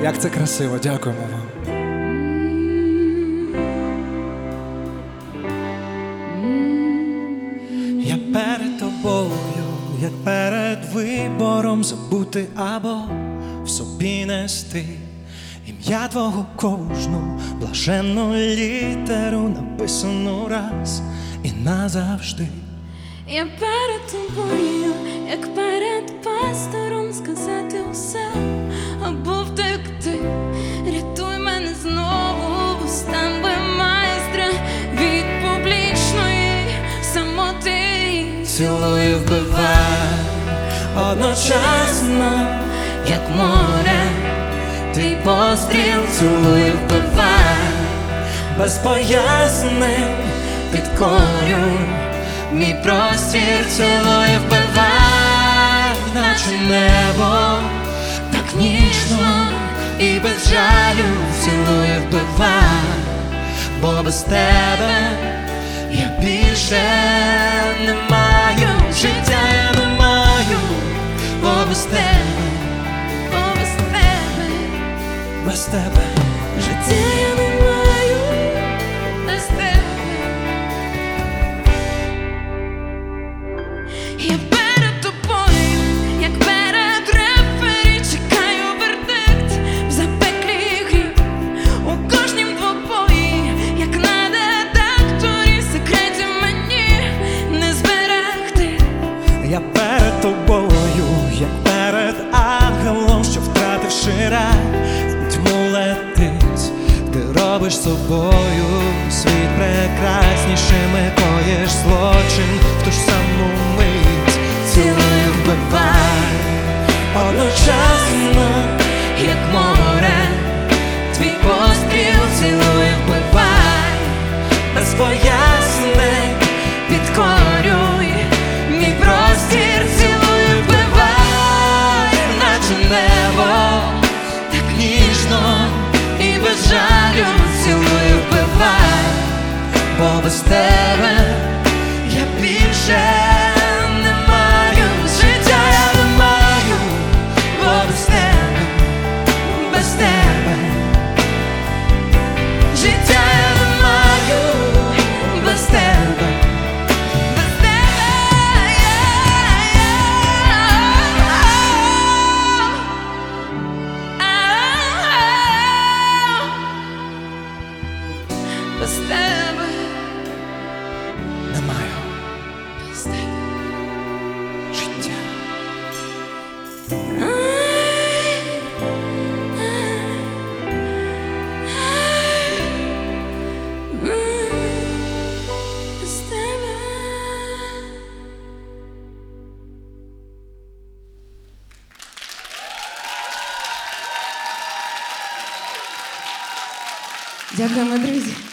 Як це красиво, дякуємо вам. Я перед тобою, як перед вибором, забути або в собі нести ім'я твого, кожну блаженну літеру, написану раз і назавжди. Я перед тобою, як перед пастором, сказати усе або втекти. Рятуй мене знову вустами майстра від публічної самоти. Цілую, вбивай одночасно, як море, твій постріл. Цілую, вбивай без пояснень, підкорюй мій простір. Цілую, вбивай, наче небо, так ніжно і без жалю. Цілую, вбивай, бо без тебе я більше не маю. Життя я не маю, бо без тебе, Бо без тебе, без тебе життя я не маю, без тебе. Я перед тобою, як перед рефері, чекаю вердикт в запеклій грі. У кожнім двобої, як на детекторі, секретів мені не зберегти. я перед тобою, як перед ангелом, що втративши рай, в тьму летить. Ти робиш собою світ прекраснішим, і коїш злочин в ту ж саму мить. Цілую, вбивай одночасно, як море, твій постріл. Цілую, вбивай без пояснень, підкорюй мій простір. Цілую, вбивай, наче небо, так ніжно і без жалю. Цілую, вбивай, бо без тебе я більше не маю. Життя я не маю, бо без тебе, без тебе. Життя я не маю, без тебе, Без тебе, без тебе, Не маю без тебе. життя. Без тебе. Дякуємо, друзі.